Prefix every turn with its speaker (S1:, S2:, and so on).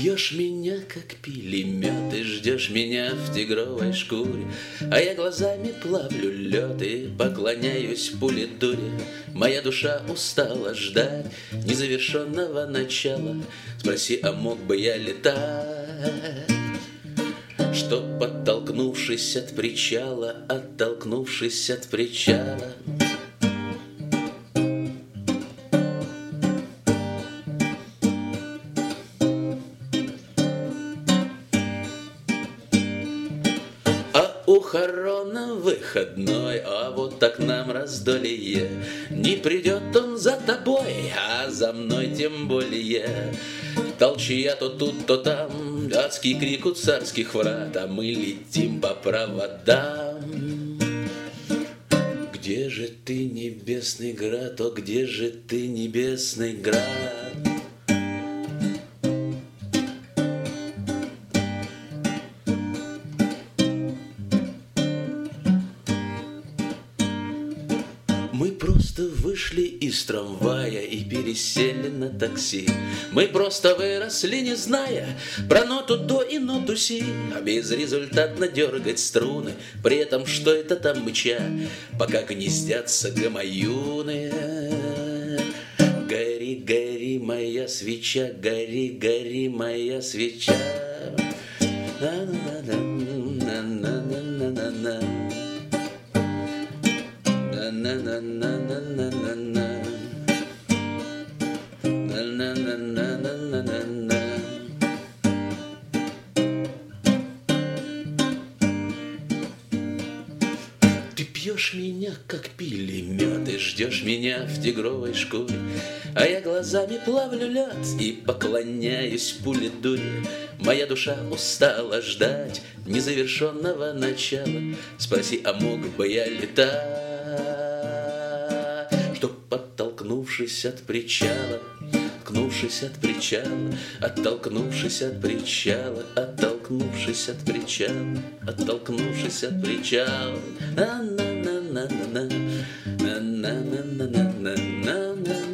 S1: пьешь меня, как пили мед, и ждешь меня в тигровой шкуре, а я глазами плавлю лед и поклоняюсь пуле дури. Моя душа устала ждать незавершенного начала. Спроси, а мог бы я летать, что, оттолкнувшись от причала, оттолкнувшись от причала, у Харона выходной, а вот так нам раздолье. Не придет он за тобой, а за мной тем более. Толчья то тут, то там, адский крик у царских врат, а мы летим по проводам. Где же ты, небесный град, о, где же ты, небесный град? Мы просто вышли из трамвая и пересели на такси. Мы просто выросли, не зная про ноту до и ноту си, а безрезультатно дергать струны, при этом что это там мыча, пока гнездятся гамаюны. Гори, гори, моя свеча, гори, гори, моя свеча. На-на-на-на-на-на-на-на-на. На-на-на-на-на-на-на. На-на-на-на-на-на-на. Ты пьешь меня, как пили мед, и ждешь меня в тигровой шкуре, а я глазами плавлю лед и поклоняюсь пуле дури. Моя душа устала ждать незавершенного начала. Спроси, а мог бы я летать, оттолкнувшись от причала, оттолкнувшись от причала, оттолкнувшись от причала, оттолкнувшись от причала, оттолкнувшись от причала. На-на-на-на-на-на, на-на-на-на-на-на-на.